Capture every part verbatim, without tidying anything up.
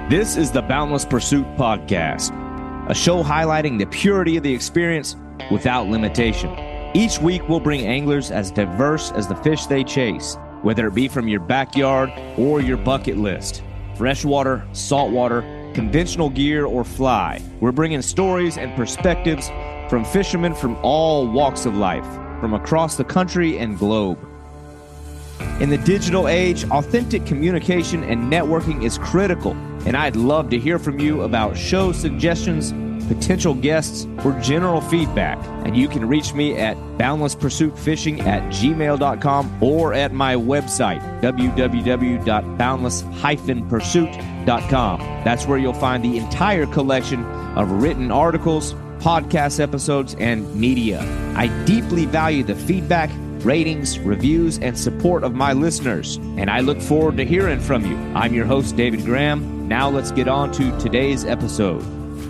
This is the Boundless Pursuit Podcast, a show highlighting the purity of the experience without limitation. Each week, we'll bring anglers as diverse as the fish they chase, whether it be from your backyard or your bucket list. Freshwater, saltwater, conventional gear, or fly. We're bringing stories and perspectives from fishermen from all walks of life, from across the country and globe. In the digital age, authentic communication and networking is critical, and I'd love to hear from you about show suggestions, potential guests, or general feedback. And you can reach me at boundless pursuit fishing at gmail dot com or at my website, w w w dot boundless dash pursuit dot com. That's where you'll find the entire collection of written articles, podcast episodes, and media. I deeply value the feedback, ratings, reviews, and support of my listeners, and I look forward to hearing from you. I'm your host, David Graham. Now let's get on to today's episode.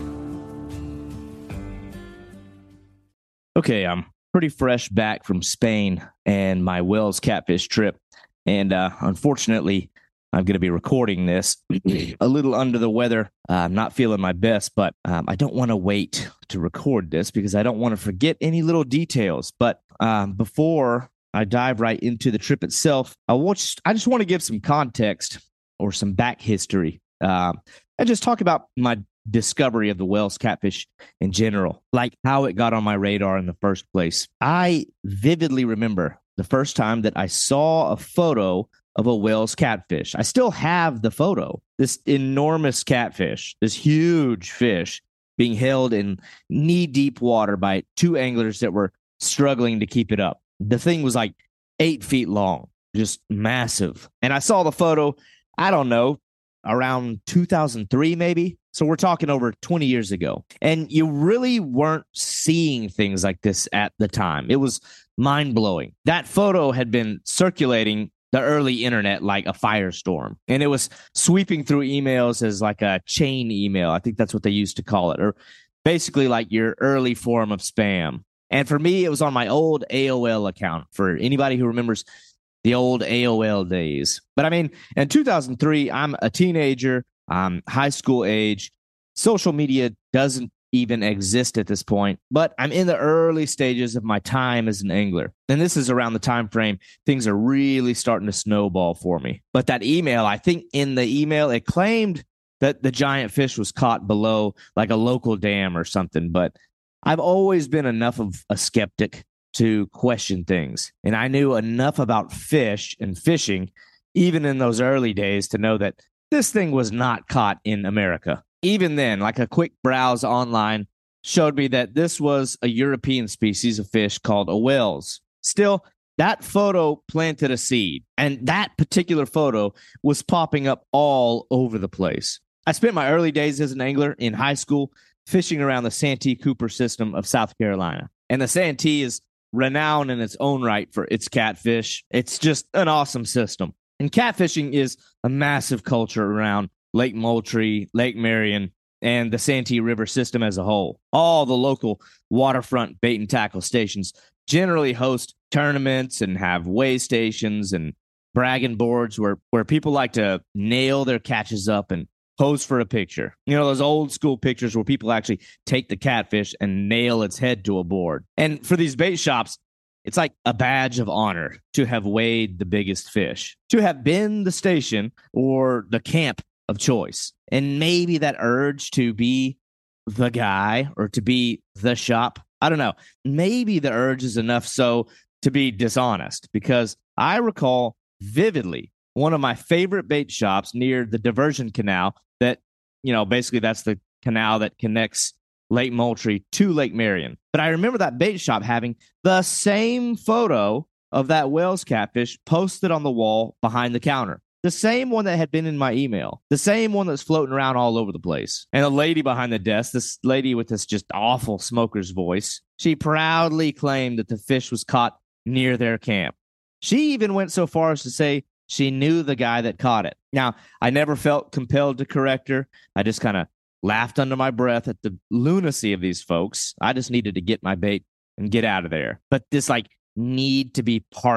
Okay, I'm pretty fresh back from Spain and my Wells catfish trip, and uh, unfortunately, I'm going to be recording this a little under the weather. Uh, I'm not feeling my best, but um, I don't want to wait to record this because I don't want to forget any little details. But um, before I dive right into the trip itself, I, watch, I just want to give some context or some back history um, and just talk about my discovery of the Wells catfish in general, like how it got on my radar in the first place. I vividly remember the first time that I saw a photo of a Wells catfish. I still have the photo. This enormous catfish, this huge fish being held in knee-deep water by two anglers that were struggling to keep it up. The thing was like eight feet long, just massive. And I saw the photo, I don't know, around two thousand three maybe. So we're talking over twenty years ago. And you really weren't seeing things like this at the time. It was mind-blowing. That photo had been circulating the early internet like a firestorm. And it was sweeping through emails as like a chain email. I think that's what they used to call it, or basically like your early form of spam. And for me, it was on my old A O L account, for anybody who remembers the old A O L days. But I mean, in two thousand three, I'm a teenager, I'm high school age. Social media doesn't even exist at this point, but I'm in the early stages of my time as an angler. And this is around the time frame things are really starting to snowball for me. But that email, I think in the email, it claimed that the giant fish was caught below like a local dam or something. But I've always been enough of a skeptic to question things. And I knew enough about fish and fishing, even in those early days, to know that this thing was not caught in America. Even then, like a quick browse online showed me that this was a European species of fish called a Wells. Still, that photo planted a seed, and that particular photo was popping up all over the place. I spent my early days as an angler in high school fishing around the Santee Cooper system of South Carolina. And the Santee is renowned in its own right for its catfish. It's just an awesome system. And catfishing is a massive culture around Lake Moultrie, Lake Marion, and the Santee River system as a whole. All the local waterfront bait and tackle stations generally host tournaments and have weigh stations and bragging boards where, where people like to nail their catches up and pose for a picture. You know, those old school pictures where people actually take the catfish and nail its head to a board. And for these bait shops, it's like a badge of honor to have weighed the biggest fish, to have been the station or the camp of choice. And maybe that urge to be the guy or to be the shop, I don't know. Maybe the urge is enough so to be dishonest, because I recall vividly one of my favorite bait shops near the diversion canal that, you know, basically that's the canal that connects Lake Moultrie to Lake Marion. But I remember that bait shop having the same photo of that Wells catfish posted on the wall behind the counter. The same one that had been in my email. The same one that's floating around all over the place. And a lady behind the desk, this lady with this just awful smoker's voice, she proudly claimed that the fish was caught near their camp. She even went so far as to say she knew the guy that caught it. Now, I never felt compelled to correct her. I just kind of laughed under my breath at the lunacy of these folks. I just needed to get my bait and get out of there. But this like need to be part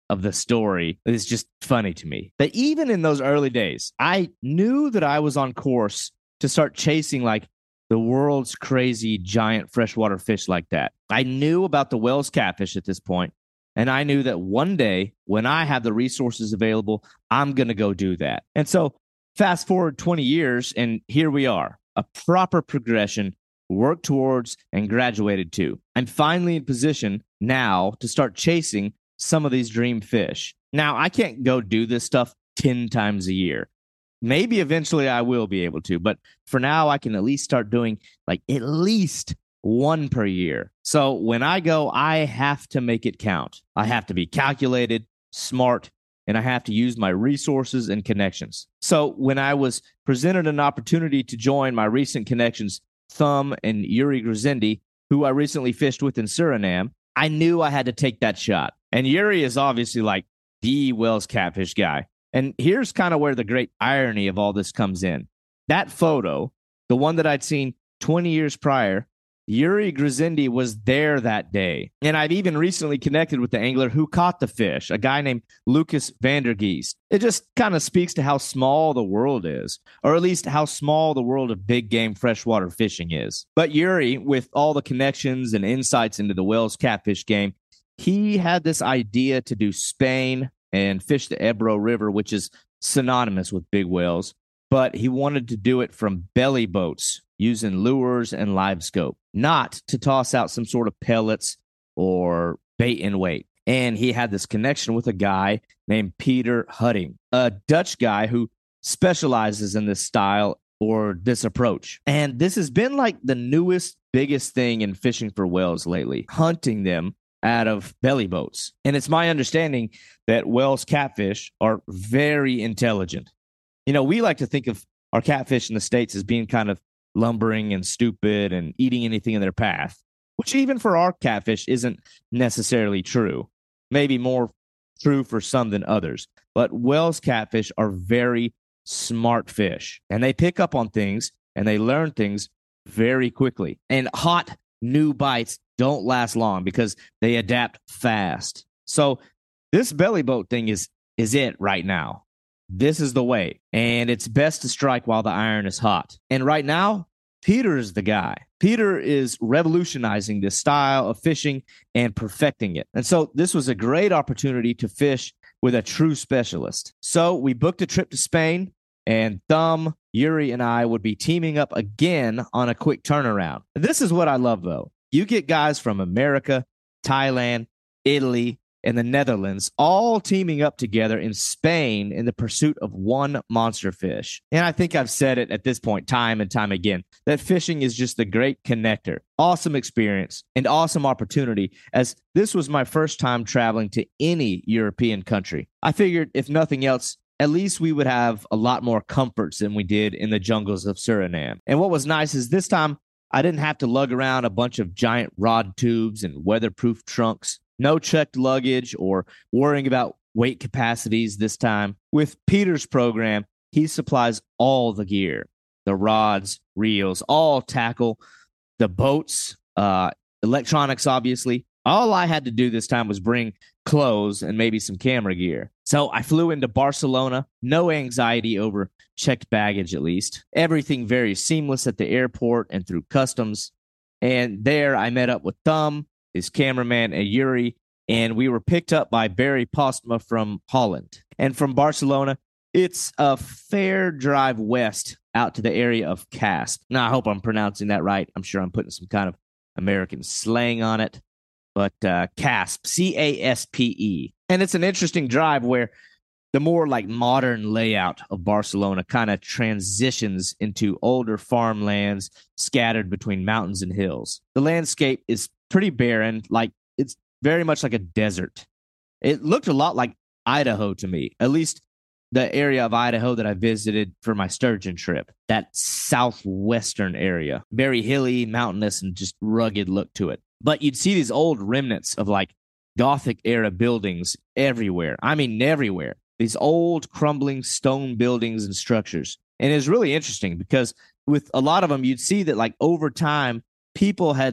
of the story is just funny to me. That even in those early days, I knew that I was on course to start chasing like the world's crazy giant freshwater fish like that. I knew about the Wells catfish at this point, and I knew that one day when I have the resources available, I'm going to go do that. And so fast forward twenty years, and here we are, a proper progression, worked towards, and graduated to. I'm finally in position now to start chasing some of these dream fish. Now, I can't go do this stuff ten times a year. Maybe eventually I will be able to, but for now, I can at least start doing like at least one per year. So when I go, I have to make it count. I have to be calculated, smart, and I have to use my resources and connections. So when I was presented an opportunity to join my recent connections, Thumb and Yuri Grizendi, who I recently fished with in Suriname, I knew I had to take that shot. And Yuri is obviously like the Wells catfish guy. And here's kind of where the great irony of all this comes in. That photo, the one that I'd seen twenty years prior, Yuri Grizendi was there that day. And I've even recently connected with the angler who caught the fish, a guy named Lucas Vandergeest. It just kind of speaks to how small the world is, or at least how small the world of big game freshwater fishing is. But Yuri, with all the connections and insights into the Wells catfish game, he had this idea to do Spain and fish the Ebro River, which is synonymous with big whales. But he wanted to do it from belly boats using lures and live scope, not to toss out some sort of pellets or bait and weight. And he had this connection with a guy named Peter Hutting, a Dutch guy who specializes in this style or this approach. And this has been like the newest, biggest thing in fishing for whales lately, hunting them out of belly boats. And it's my understanding that Wells catfish are very intelligent. You know, we like to think of our catfish in the States as being kind of lumbering and stupid and eating anything in their path, which even for our catfish isn't necessarily true. Maybe more true for some than others. But Wells catfish are very smart fish, and they pick up on things and they learn things very quickly. And hot new bites don't last long because they adapt fast. So this belly boat thing is is it right now. This is the way, and it's best to strike while the iron is hot. And right now, Peter is the guy. Peter is revolutionizing this style of fishing and perfecting it. And so this was a great opportunity to fish with a true specialist. So we booked a trip to Spain, and Thumb, Yuri, and I would be teaming up again on a quick turnaround. This is what I love, though. You get guys from America, Thailand, Italy, and the Netherlands all teaming up together in Spain in the pursuit of one monster fish. And I think I've said it at this point time and time again, that fishing is just a great connector, awesome experience, and awesome opportunity, as this was my first time traveling to any European country. I figured if nothing else, at least we would have a lot more comforts than we did in the jungles of Suriname. And what was nice is this time I didn't have to lug around a bunch of giant rod tubes and weatherproof trunks. No checked luggage or worrying about weight capacities this time. With Peter's program, he supplies all the gear, the rods, reels, all tackle, the boats, uh, electronics, obviously. All I had to do this time was bring clothes and maybe some camera gear. So I flew into Barcelona, no anxiety over checked baggage at least. Everything very seamless at the airport and through customs. And there I met up with Thumb, his cameraman, and Yuri, and we were picked up by Barry Postma from Holland. And from Barcelona, it's a fair drive west out to the area of Casp. Now, I hope I'm pronouncing that right. I'm sure I'm putting some kind of American slang on it. But uh, Casp, C A S P E. And it's an interesting drive where the more like modern layout of Barcelona kind of transitions into older farmlands scattered between mountains and hills. The landscape is pretty barren, like it's very much like a desert. It looked a lot like Idaho to me, at least the area of Idaho that I visited for my sturgeon trip, that southwestern area. Very hilly, mountainous, and just rugged look to it. But you'd see these old remnants of like Gothic era buildings everywhere. I mean, everywhere. These old crumbling stone buildings and structures. And it's really interesting because with a lot of them, you'd see that like over time, people had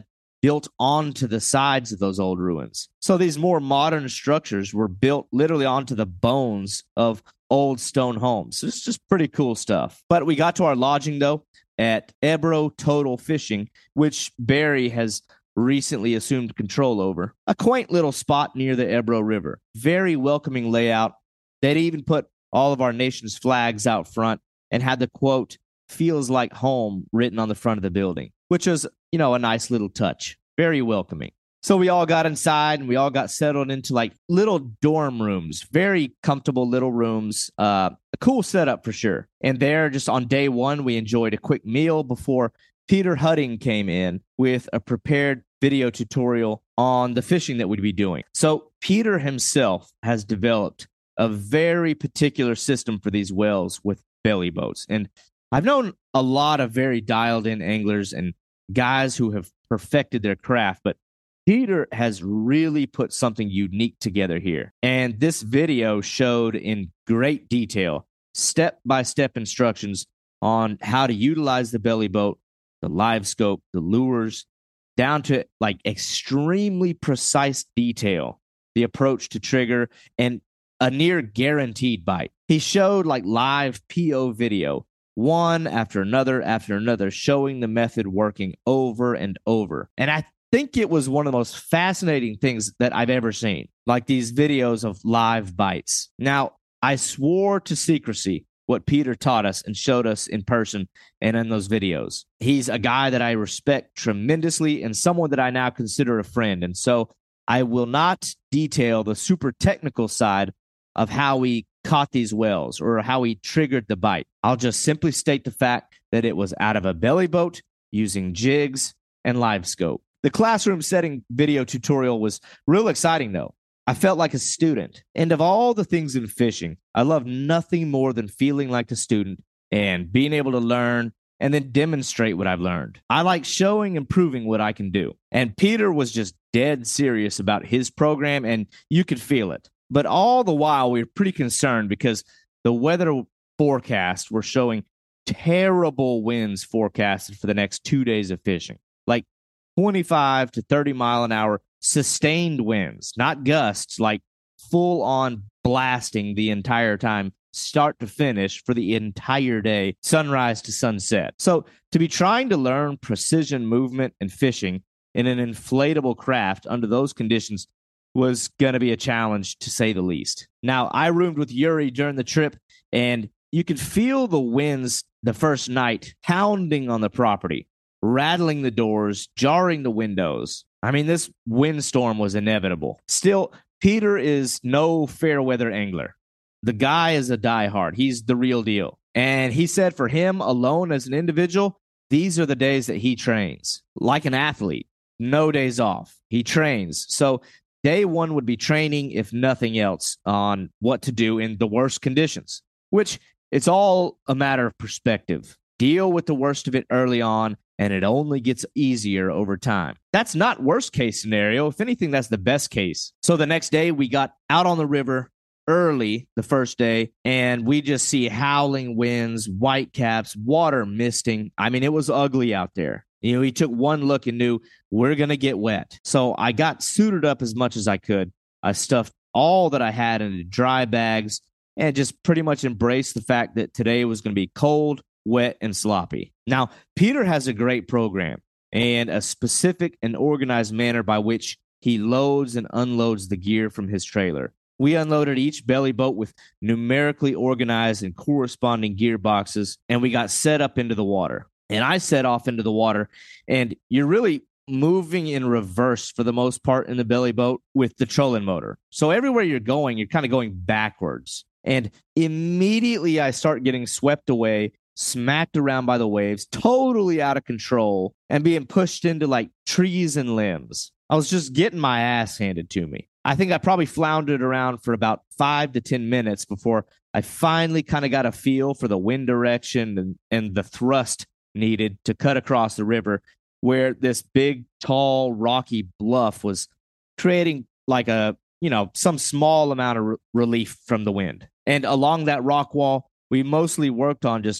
built onto the sides of those old ruins. So these more modern structures were built literally onto the bones of old stone homes. So it's just pretty cool stuff. But we got to our lodging, though, at Ebro Total Fishing, which Barry has recently assumed control over. A quaint little spot near the Ebro River. Very welcoming layout. They'd even put all of our nation's flags out front and had the quote, "feels like home," written on the front of the building, which was, you know, a nice little touch. Very welcoming. So we all got inside and we all got settled into like little dorm rooms, very comfortable little rooms. Uh, a cool setup for sure. And there, just on day one, we enjoyed a quick meal before Peter Hudding came in with a prepared video tutorial on the fishing that we'd be doing. So Peter himself has developed a very particular system for these wells with belly boats. And I've known a lot of very dialed in anglers and guys who have perfected their craft, but Peter has really put something unique together here. And this video showed in great detail, step-by-step instructions on how to utilize the belly boat, the live scope, the lures, down to like extremely precise detail, the approach to trigger, and a near guaranteed bite. He showed like live P O video, one after another after another, showing the method working over and over. And I think it was one of the most fascinating things that I've ever seen, like these videos of live bites. Now, I swore to secrecy what Peter taught us and showed us in person and in those videos. He's a guy that I respect tremendously and someone that I now consider a friend. And so I will not detail the super technical side of how we caught these whales or how we triggered the bite. I'll just simply state the fact that it was out of a belly boat using jigs and live scope. The classroom setting video tutorial was real exciting, though. I felt like a student. And of all the things in fishing, I love nothing more than feeling like a student and being able to learn and then demonstrate what I've learned. I like showing and proving what I can do. And Peter was just dead serious about his program, and you could feel it. But all the while, we were pretty concerned because the weather forecast were showing terrible winds forecasted for the next two days of fishing. Like twenty-five to thirty mile an hour sustained winds, not gusts, like full on blasting the entire time, start to finish for the entire day, sunrise to sunset. So to be trying to learn precision movement and fishing in an inflatable craft under those conditions was going to be a challenge, to say the least. Now, I roomed with Yuri during the trip, and you could feel the winds the first night pounding on the property, rattling the doors, jarring the windows. I mean, this windstorm was inevitable. Still, Peter is no fair weather angler. The guy is a diehard. He's the real deal. And he said for him alone as an individual, these are the days that he trains. Like an athlete, no days off. He trains. So day one would be training, if nothing else, on what to do in the worst conditions, which it's all a matter of perspective. Deal with the worst of it early on, and it only gets easier over time. That's not worst case scenario. If anything, that's the best case. So the next day, we got out on the river early the first day, and we just see howling winds, white caps, water misting. I mean, it was ugly out there. You know, he took one look and knew we're going to get wet. So I got suited up as much as I could. I stuffed all that I had into dry bags and just pretty much embraced the fact that today was going to be cold, wet, and sloppy. Now, Peter has a great program and a specific and organized manner by which he loads and unloads the gear from his trailer. We unloaded each belly boat with numerically organized and corresponding gear boxes, and we got set up into the water. And I set off into the water, and you're really moving in reverse for the most part in the belly boat with the trolling motor. So everywhere you're going, you're kind of going backwards. And immediately I start getting swept away, smacked around by the waves, totally out of control, and being pushed into like trees and limbs. I was just getting my ass handed to me. I think I probably floundered around for about five to ten minutes before I finally kind of got a feel for the wind direction and, and the thrust needed to cut across the river, where this big, tall, rocky bluff was creating like a, you know, some small amount of re- relief from the wind. And along that rock wall, we mostly worked on just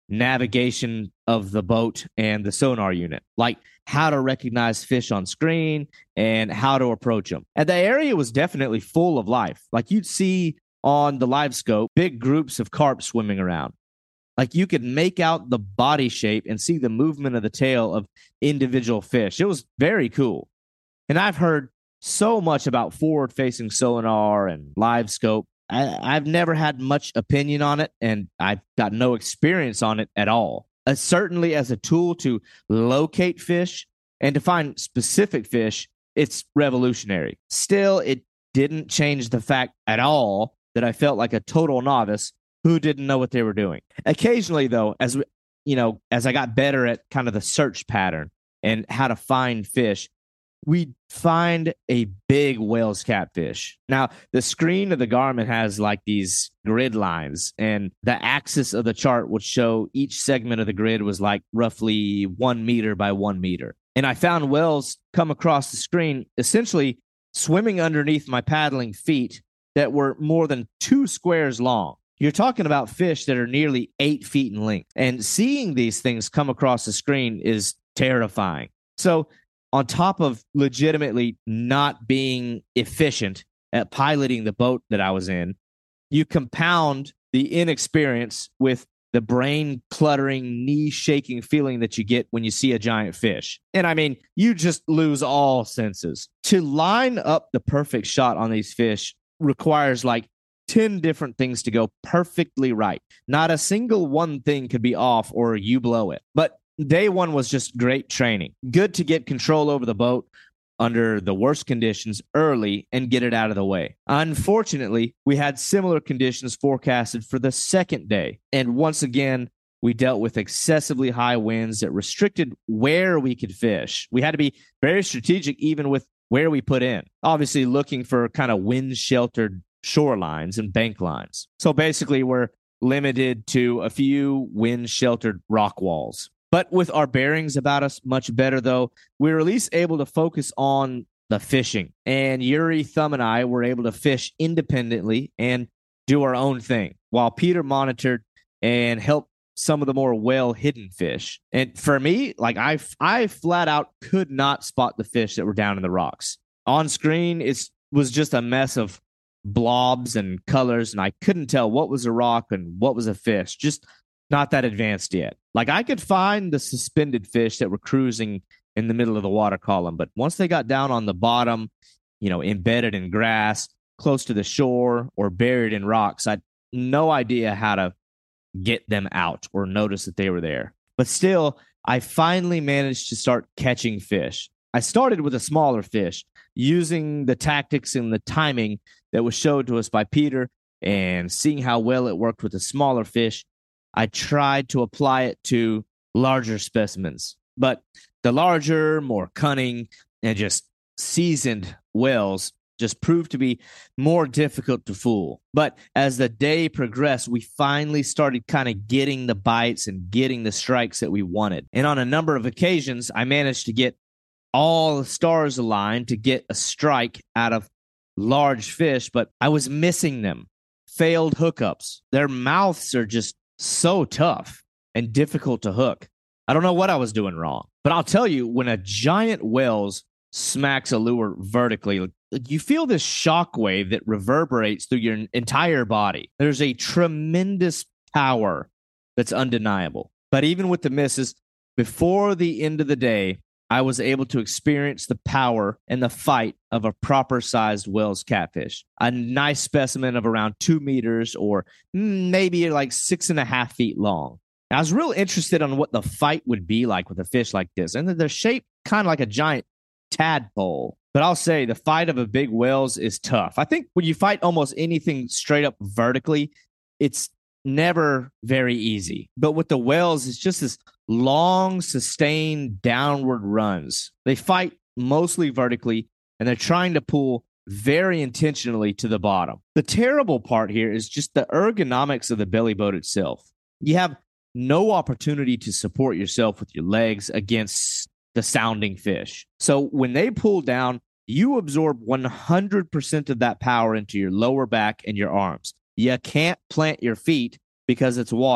navigation of the boat and the sonar unit, like how to recognize fish on screen and how to approach them. And the area was definitely full of life. Like you'd see on the live scope, big groups of carp swimming around. Like you could make out the body shape and see the movement of the tail of individual fish. It was very cool. And I've heard so much about forward facing sonar and live scope. I, I've never had much opinion on it, and I've got no experience on it at all. Uh, certainly, as a tool to locate fish and to find specific fish, it's revolutionary. Still, it didn't change the fact at all that I felt like a total novice who didn't know what they were doing. Occasionally, though, as we, you know, as I got better at kind of the search pattern and how to find fish, we find a big Wales catfish. Now, the screen of the Garmin has like these grid lines, and the axis of the chart would show each segment of the grid was like roughly one meter by one meter. And I found whales come across the screen, essentially swimming underneath my paddling feet that were more than two squares long. You're talking about fish that are nearly eight feet in length. And seeing these things come across the screen is terrifying. So, on top of legitimately not being efficient at piloting the boat that I was in, you compound the inexperience with the brain cluttering, knee shaking feeling that you get when you see a giant fish. And I mean, you just lose all senses. To line up the perfect shot on these fish requires like ten different things to go perfectly right. Not a single one thing could be off or you blow it. But day one was just great training. Good to get control over the boat under the worst conditions early and get it out of the way. Unfortunately, we had similar conditions forecasted for the second day. And once again, we dealt with excessively high winds that restricted where we could fish. We had to be very strategic even with where we put in. Obviously, looking for kind of wind-sheltered shorelines and bank lines. So basically, we're limited to a few wind-sheltered rock walls. But with our bearings about us much better, though, we were at least able to focus on the fishing. And Yuri, Thumb, and I were able to fish independently and do our own thing, while Peter monitored and helped some of the more well-hidden fish. And for me, like I, I flat out could not spot the fish that were down in the rocks. On screen, it was just a mess of blobs and colors, and I couldn't tell what was a rock and what was a fish. Just not that advanced yet. Like I could find the suspended fish that were cruising in the middle of the water column, but once they got down on the bottom, you know, embedded in grass, close to the shore, or buried in rocks, I had no idea how to get them out or notice that they were there. But still, I finally managed to start catching fish. I started with a smaller fish, using the tactics and the timing that was showed to us by Peter, and seeing how well it worked with the smaller fish, I tried to apply it to larger specimens. But the larger, more cunning, and just seasoned whales just proved to be more difficult to fool. But as the day progressed, we finally started kind of getting the bites and getting the strikes that we wanted. And on a number of occasions, I managed to get all the stars aligned to get a strike out of large fish, but I was missing them. Failed hookups. Their mouths are just so tough and difficult to hook. I don't know what I was doing wrong, but I'll tell you, when a giant whales smacks a lure vertically, you feel this shock wave that reverberates through your entire body. There's a tremendous power that's undeniable. But even with the misses, before the end of the day, I was able to experience the power and the fight of a proper-sized Wales catfish, a nice specimen of around two meters or maybe like six and a half feet long. I was real interested on what the fight would be like with a fish like this, and they're shaped kind of like a giant tadpole. But I'll say the fight of a big whales is tough. I think when you fight almost anything straight up vertically, it's never very easy. But with the whales, it's just this long, sustained downward runs. They fight mostly vertically, and they're trying to pull very intentionally to the bottom. The terrible part here is just the ergonomics of the belly boat itself. You have no opportunity to support yourself with your legs against the sounding fish. So when they pull down, you absorb one hundred percent of that power into your lower back and your arms. You can't plant your feet because it's water.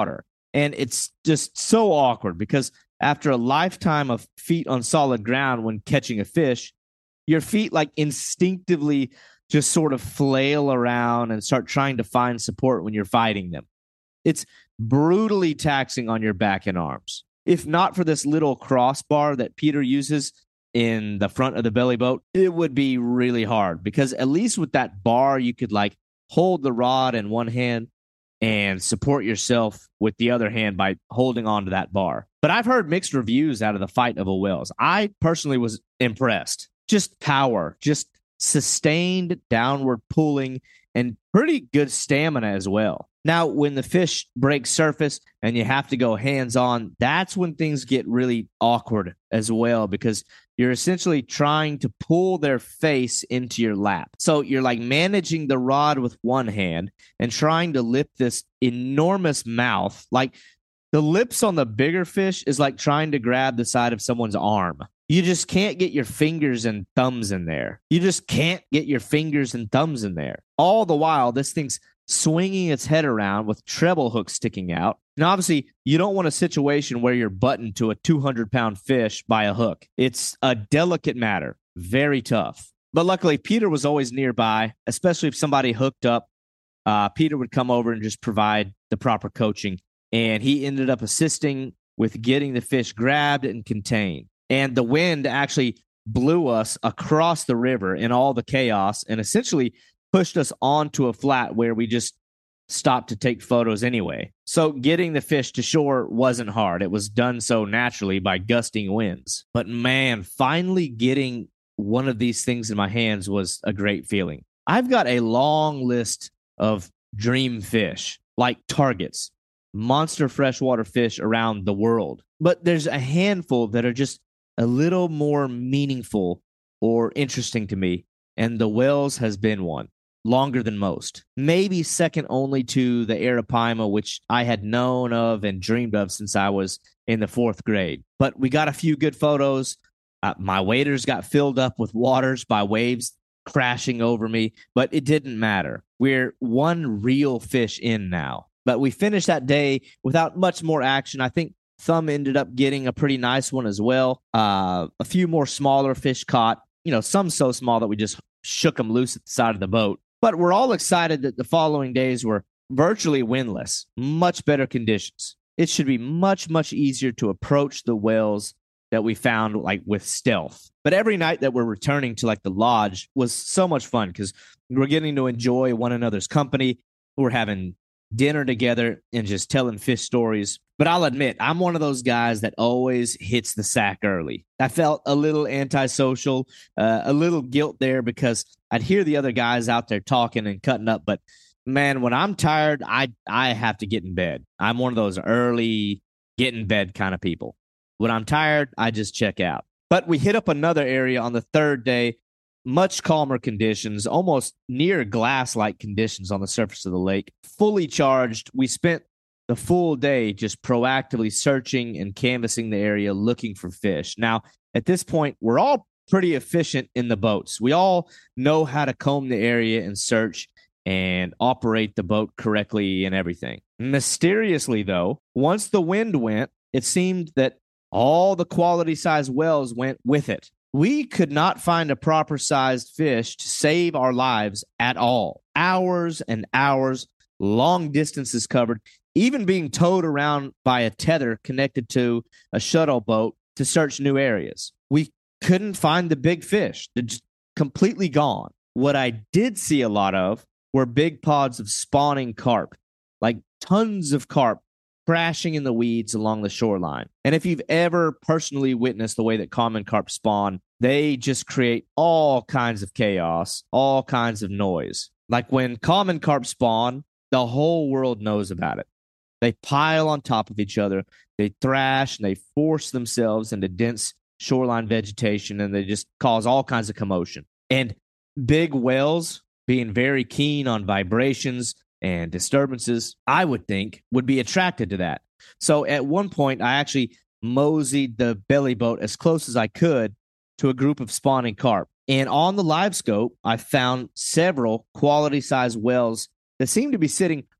And it's just so awkward because after a lifetime of feet on solid ground when catching a fish, your feet like instinctively just sort of flail around and start trying to find support when you're fighting them. It's brutally taxing on your back and arms. If not for this little crossbar that Peter uses in the front of the belly boat, it would be really hard because at least with that bar, you could like hold the rod in one hand and support yourself with the other hand by holding on to that bar. But I've heard mixed reviews out of the fight of a Wells. I personally was impressed. Just power, just sustained downward pulling, and pretty good stamina as well. Now, when the fish breaks surface and you have to go hands-on, that's when things get really awkward as well because you're essentially trying to pull their face into your lap. So you're like managing the rod with one hand and trying to lift this enormous mouth. Like the lips on the bigger fish is like trying to grab the side of someone's arm. You just can't get your fingers and thumbs in there. You just can't get your fingers and thumbs in there. All the while, this thing's swinging its head around with treble hooks sticking out. And obviously, you don't want a situation where you're buttoned to a two hundred pound fish by a hook. It's a delicate matter, very tough. But luckily, Peter was always nearby, especially if somebody hooked up. Uh, Peter would come over and just provide the proper coaching. And he ended up assisting with getting the fish grabbed and contained. And the wind actually blew us across the river in all the chaos and essentially pushed us onto a flat where we just stopped to take photos anyway. So getting the fish to shore wasn't hard. It was done so naturally by gusting winds. But man, finally getting one of these things in my hands was a great feeling. I've got a long list of dream fish, like targets, monster freshwater fish around the world. But there's a handful that are just a little more meaningful or interesting to me, and the Wells has been one. Longer than most. Maybe second only to the Arapaima, which I had known of and dreamed of since I was in the fourth grade. But we got a few good photos. Uh, my waders got filled up with waters by waves crashing over me, but it didn't matter. We're one real fish in now. But we finished that day without much more action. I think Thumb ended up getting a pretty nice one as well. Uh, a few more smaller fish caught, you know, some so small that we just shook them loose at the side of the boat. But we're all excited that the following days were virtually windless, much better conditions. It should be much, much easier to approach the whales that we found like with stealth. But every night that we're returning to like the lodge was so much fun because we're getting to enjoy one another's company. We're having dinner together and just telling fish stories. But I'll admit, I'm one of those guys that always hits the sack early. I felt a little antisocial, uh, a little guilt there because I'd hear the other guys out there talking and cutting up. But man, when I'm tired, I I have to get in bed. I'm one of those early get in bed kind of people. When I'm tired, I just check out. But we hit up another area on the third day, much calmer conditions, almost near glass-like conditions on the surface of the lake. Fully charged, we spent the full day just proactively searching and canvassing the area looking for fish. Now, at this point, we're all pretty efficient in the boats. We all know how to comb the area and search and operate the boat correctly and everything. Mysteriously, though, once the wind went, it seemed that all the quality-sized whales went with it. We could not find a proper-sized fish to save our lives at all. Hours and hours, long distances covered, even being towed around by a tether connected to a shuttle boat to search new areas. We couldn't find the big fish. They're just completely gone. What I did see a lot of were big pods of spawning carp, like tons of carp crashing in the weeds along the shoreline. And if you've ever personally witnessed the way that common carp spawn, they just create all kinds of chaos, all kinds of noise. Like when common carp spawn, the whole world knows about it. They pile on top of each other, they thrash, and they force themselves into dense shoreline vegetation, and they just cause all kinds of commotion. And big whales, being very keen on vibrations and disturbances, I would think, would be attracted to that. So at one point, I actually moseyed the belly boat as close as I could to a group of spawning carp. And on the live scope, I found several quality-sized whales that seemed to be sitting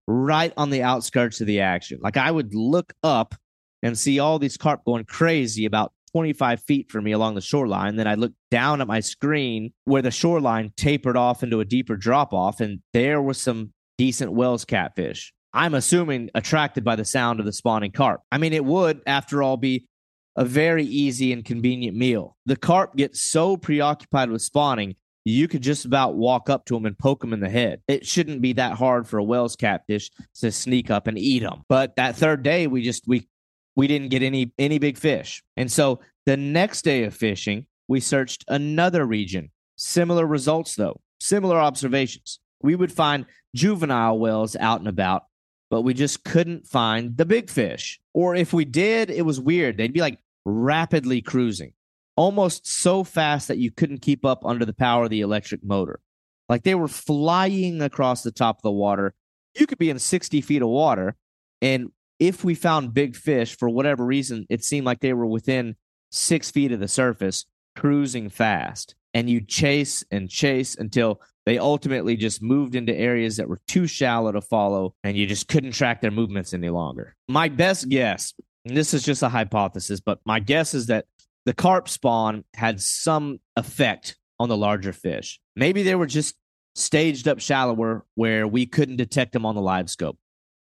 right on the outskirts of the action. Like I would look up and see all these carp going crazy about twenty-five feet from me along the shoreline. Then I looked down at my screen where the shoreline tapered off into a deeper drop off, and there was some decent Wells catfish. I'm assuming attracted by the sound of the spawning carp. I mean, it would, after all, be a very easy and convenient meal. The carp get so preoccupied with spawning, you could just about walk up to them and poke them in the head. It shouldn't be that hard for a Wells catfish to sneak up and eat them. But that third day, we just we we didn't get any any big fish. And so the next day of fishing, we searched another region. Similar results, though. Similar observations. We would find juvenile whales out and about, but we just couldn't find the big fish. Or if we did, it was weird. They'd be like rapidly cruising, almost so fast that you couldn't keep up under the power of the electric motor. Like they were flying across the top of the water. You could be in sixty feet of water, and if we found big fish, for whatever reason, it seemed like they were within six feet of the surface, cruising fast. And you chase and chase until they ultimately just moved into areas that were too shallow to follow, and you just couldn't track their movements any longer. My best guess, and this is just a hypothesis, but my guess is that the carp spawn had some effect on the larger fish. Maybe they were just staged up shallower where we couldn't detect them on the live scope.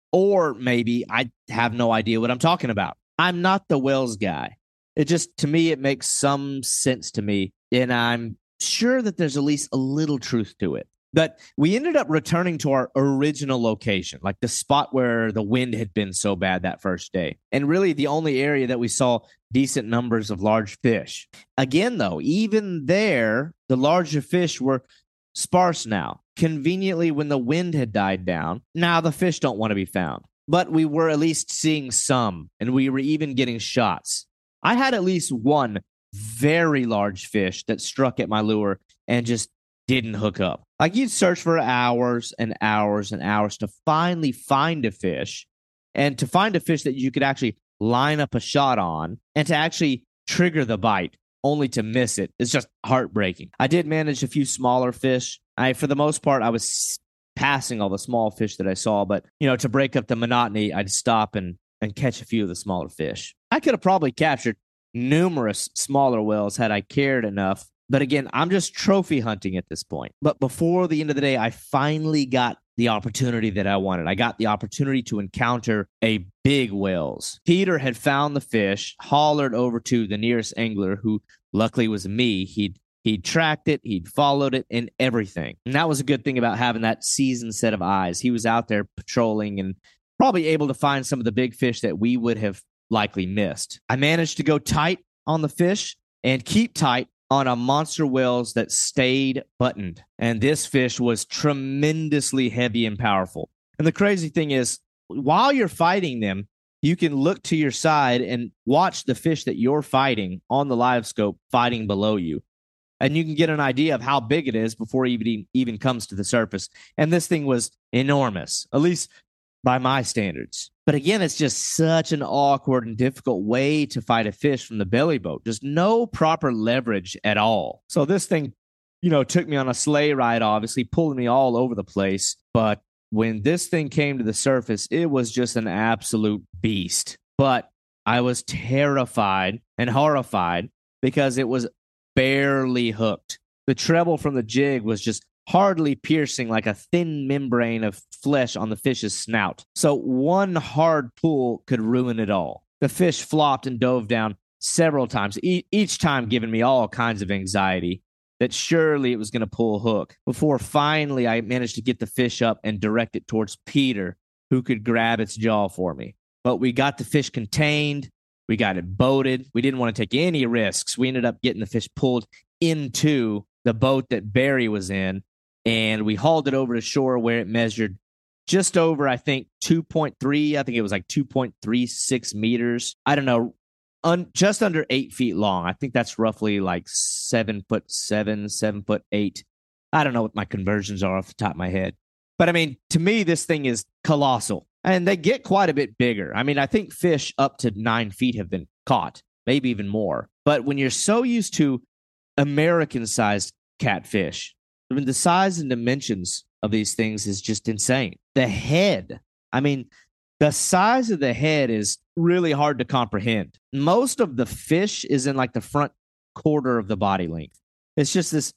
Or maybe I have no idea what I'm talking about. I'm not the Wells guy. It just, to me, it makes some sense to me, and I'm sure that there's at least a little truth to it. But we ended up returning to our original location, like the spot where the wind had been so bad that first day. And really the only area that we saw decent numbers of large fish. Again, though, even there, the larger fish were sparse now. Conveniently, when the wind had died down, now the fish don't want to be found. But we were at least seeing some, and we were even getting shots. I had at least one very large fish that struck at my lure and just didn't hook up. Like you'd search for hours and hours and hours to finally find a fish, and to find a fish that you could actually line up a shot on and to actually trigger the bite only to miss it. It's just heartbreaking. I did manage a few smaller fish. I, for the most part, I was passing all the small fish that I saw, but you know, to break up the monotony, I'd stop and and catch a few of the smaller fish. I could have probably captured numerous smaller whales had I cared enough. But again, I'm just trophy hunting at this point. But before the end of the day, I finally got the opportunity that I wanted. I got the opportunity to encounter a big whales. Peter had found the fish, hollered over to the nearest angler, who luckily was me. He'd He'd tracked it, he'd followed it, and everything. And that was a good thing about having that seasoned set of eyes. He was out there patrolling and probably able to find some of the big fish that we would have likely missed. I managed to go tight on the fish and keep tight on a monster whales that stayed buttoned. And this fish was tremendously heavy and powerful. And the crazy thing is, while you're fighting them, you can look to your side and watch the fish that you're fighting on the live scope fighting below you. And you can get an idea of how big it is before it even, even comes to the surface. And this thing was enormous, at least by my standards. But again, it's just such an awkward and difficult way to fight a fish from the belly boat. Just no proper leverage at all. So this thing, you know, took me on a sleigh ride, obviously, pulling me all over the place. But when this thing came to the surface, it was just an absolute beast. But I was terrified and horrified because it was barely hooked. The treble from the jig was just hardly piercing like a thin membrane of flesh on the fish's snout. So one hard pull could ruin it all. The fish flopped and dove down several times, e- each time giving me all kinds of anxiety that surely it was going to pull a hook, before finally I managed to get the fish up and direct it towards Peter, who could grab its jaw for me. But we got the fish contained. We got it boated. We didn't want to take any risks. We ended up getting the fish pulled into the boat that Barry was in, and we hauled it over to shore where it measured just over, I think, two point three. I think it was like two point three six meters. I don't know, un- just under eight feet long. I think that's roughly like seven foot seven, seven foot eight. I don't know what my conversions are off the top of my head. But I mean, to me, this thing is colossal. And they get quite a bit bigger. I mean, I think fish up to nine feet have been caught, maybe even more. But when you're so used to American-sized catfish, I mean, the size and dimensions of these things is just insane. The head I mean, the size of the head is really hard to comprehend. Most of the fish is in like the front quarter of the body length. It's just this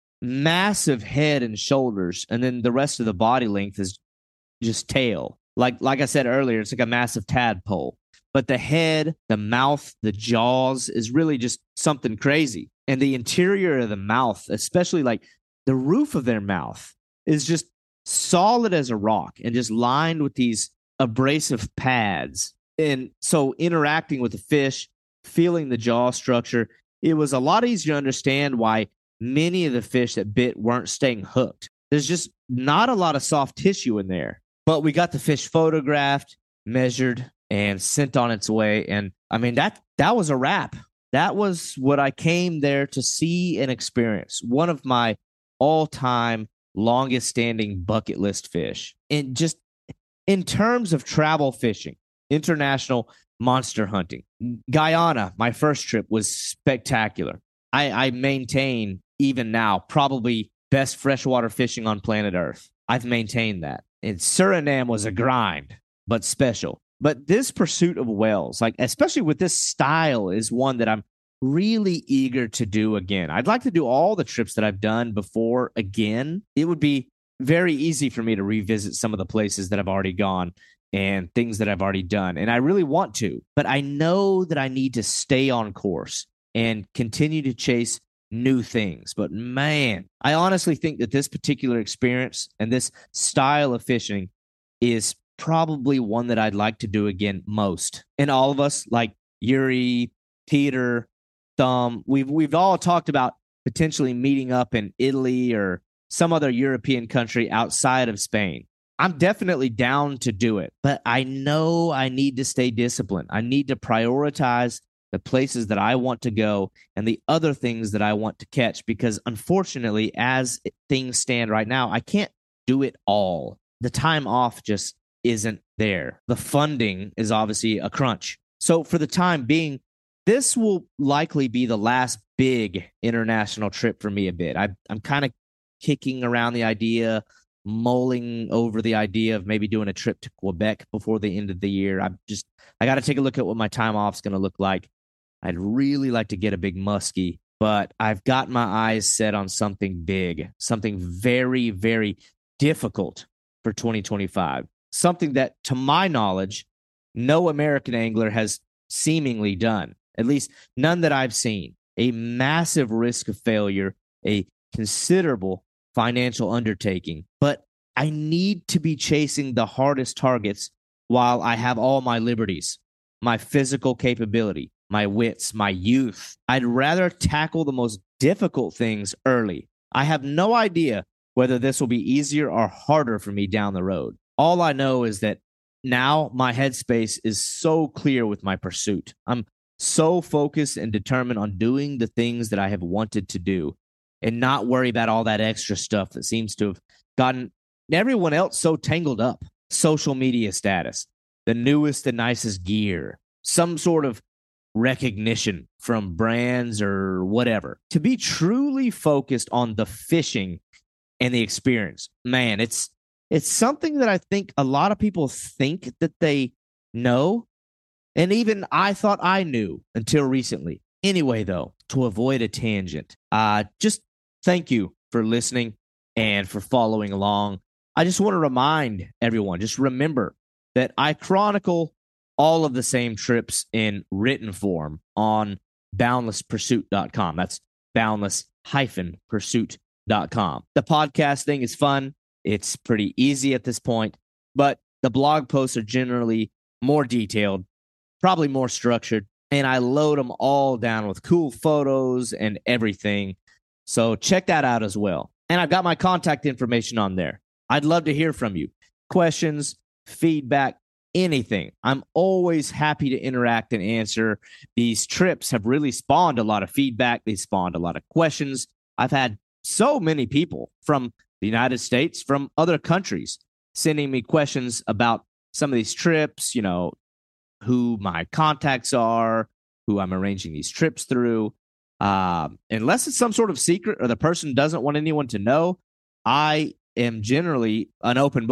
massive head and shoulders, and then the rest of the body length is just tail. Like like I said earlier, it's like a massive tadpole. But the head, the mouth, the jaws is really just something crazy. And the interior of the mouth, especially like the roof of their mouth, is just solid as a rock and just lined with these abrasive pads. And so interacting with the fish, feeling the jaw structure, it was a lot easier to understand why many of the fish that bit weren't staying hooked. There's just not a lot of soft tissue in there. But we got the fish photographed, measured, and sent on its way. And I mean, that that was a wrap. That was what I came there to see and experience. One of my all-time longest standing bucket list fish. And just in terms of travel fishing, international monster hunting, Guyana, my first trip, was spectacular. I, I maintain, even now, probably best freshwater fishing on planet Earth. I've maintained that. And Suriname was a grind, but special. But this pursuit of whales, like especially with this style, is one that I'm really eager to do again. I'd like to do all the trips that I've done before again. It would be very easy for me to revisit some of the places that I've already gone and things that I've already done. And I really want to, but I know that I need to stay on course and continue to chase new things. But man, I honestly think that this particular experience and this style of fishing is probably one that I'd like to do again most. And all of us, like Yuri, Peter, Thumb, we've we've all talked about potentially meeting up in Italy or some other European country outside of Spain. I'm definitely down to do it, but I know I need to stay disciplined. I need to prioritize the places that I want to go and the other things that I want to catch, because unfortunately, as things stand right now, I can't do it all. The time off just isn't there. The funding is obviously a crunch. So for the time being, this will likely be the last big international trip for me a bit. I, I'm kind of kicking around the idea, mulling over the idea of maybe doing a trip to Quebec before the end of the year. I'm just, I got to take a look at what my time off is going to look like. I'd really like to get a big muskie, but I've got my eyes set on something big, something very, very difficult for twenty twenty-five. Something that, to my knowledge, no American angler has seemingly done, at least none that I've seen. A massive risk of failure, a considerable financial undertaking, but I need to be chasing the hardest targets while I have all my liberties, my physical capability, my wits, my youth. I'd rather tackle the most difficult things early. I have no idea whether this will be easier or harder for me down the road. All I know is that now my headspace is so clear with my pursuit. I'm so focused and determined on doing the things that I have wanted to do and not worry about all that extra stuff that seems to have gotten everyone else so tangled up. Social media status, the newest and nicest gear, some sort of recognition from brands or whatever. To be truly focused on the fishing and the experience, man, it's it's something that I think a lot of people think that they know, and even I thought I knew until recently. Anyway, though, to avoid a tangent, uh, just thank you for listening and for following along. I just want to remind everyone, just remember that I chronicle all of the same trips in written form on boundless pursuit dot com. That's boundless pursuit dot com. The podcast thing is fun. It's pretty easy at this point, but the blog posts are generally more detailed, probably more structured, and I load them all down with cool photos and everything. So check that out as well. And I've got my contact information on there. I'd love to hear from you. Questions, feedback, anything. I'm always happy to interact and answer. These trips have really spawned a lot of feedback. They spawned a lot of questions. I've had so many people from the United States, from other countries, sending me questions about some of these trips, you know, who my contacts are, who I'm arranging these trips through. Um, unless it's some sort of secret or the person doesn't want anyone to know, I am generally an open book.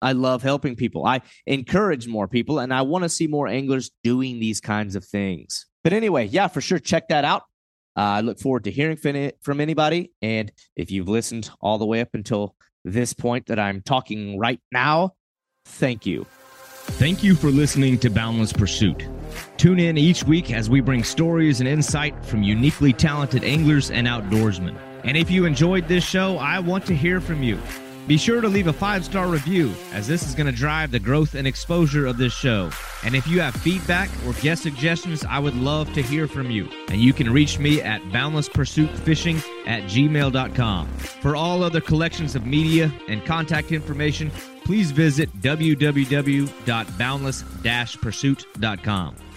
I love helping people. I encourage more people, and I want to see more anglers doing these kinds of things. But anyway, yeah, for sure, check that out. Uh, I look forward to hearing from anybody. And if you've listened all the way up until this point that I'm talking right now, thank you. Thank you for listening to Boundless Pursuit. Tune in each week as we bring stories and insight from uniquely talented anglers and outdoorsmen. And if you enjoyed this show, I want to hear from you. Be sure to leave a five-star review, as this is going to drive the growth and exposure of this show. And if you have feedback or guest suggestions, I would love to hear from you. And you can reach me at boundless pursuit fishing at gmail dot com. For all other collections of media and contact information, please visit w w w dot boundless dash pursuit dot com.